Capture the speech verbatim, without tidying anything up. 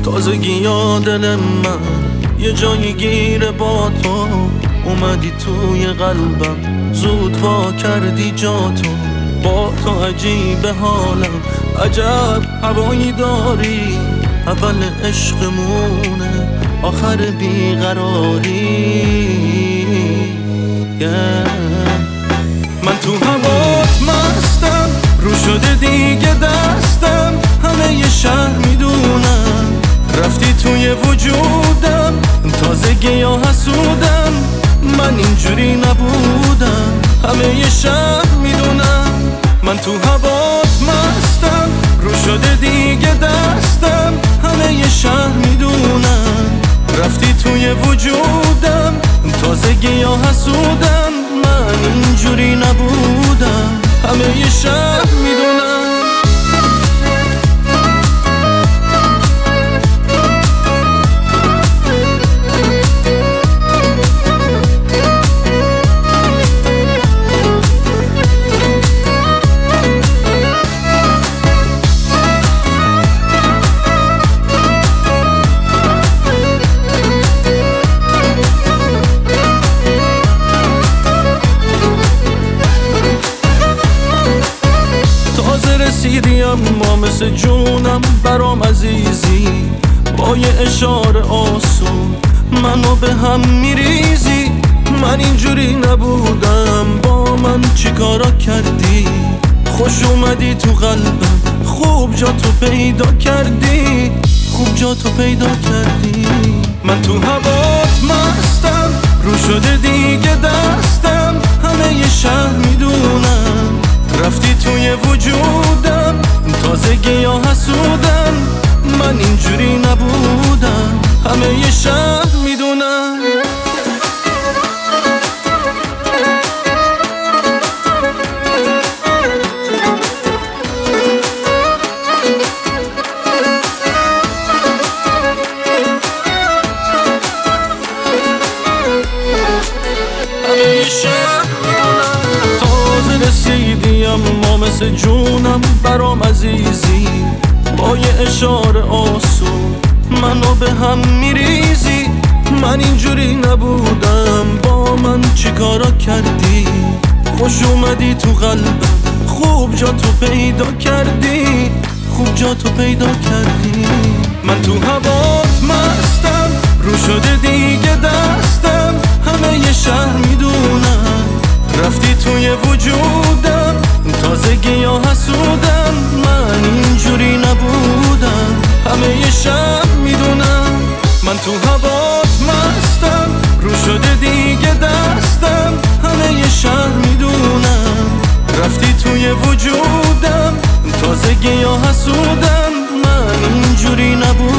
تازگی ها دل من یه جایی گیره با تو، اومدی توی قلبم زود وا کردی جاتو. با تو عجیب حالم، عجب هوایی داری، اول عشقمونه آخر بیقراری. yeah. من تو هوات مستم، رو شده دیگه دستم، همه یه شهر میدونم رفتی توی وجودم. تازگی ها حسودم، من اینجوری نبودم، همه یه شهر میدونم. من تو هوات مستم، رو شده دیگه دستم، همه یه شهر میدونم رفتی توی وجودم. تازگی ها حسودم، من اینجوری نبودم، همه یه شهر میدونم. رسیدی اما مثل جونم برام عزیزی، با یه اشاره آسون منو به هم میریزی. من اینجوری نبودم، با من چی کارا کردی؟ خوش اومدی تو قلبم، خوب جا تو پیدا کردی، خوب جا تو پیدا کردی. من تو هوات مستم، رو شده دیگه دستم، همه یه شهر میدونم رفتی توی وجودم. تازگی ها حسودم، من اینجوری نبودم، همه یه شهر میدونم. همه یه شهر میدونم. تازه رسیدی اما مثل جونم برام عزیزی، با یه اشاره آسون منو به هم میریزی. من اینجوری نبودم، با من چی کارا کردی؟ خوش اومدی تو قلبم، خوب جا تو پیدا کردی، خوب جا تو پیدا کردی. من تو هوات مستم، رو شده دیگه دستم، همه یه شهر میدونم رفتی توی وجودم. تازگی ها حسودم، من اینجوری نبودم، همه یه شهر میدونم. من تو هوات مستم، رو شده دیگه دستم، همه یه شهر میدونم رفتی توی وجودم. تازگی ها حسودم، من اینجوری نبودم.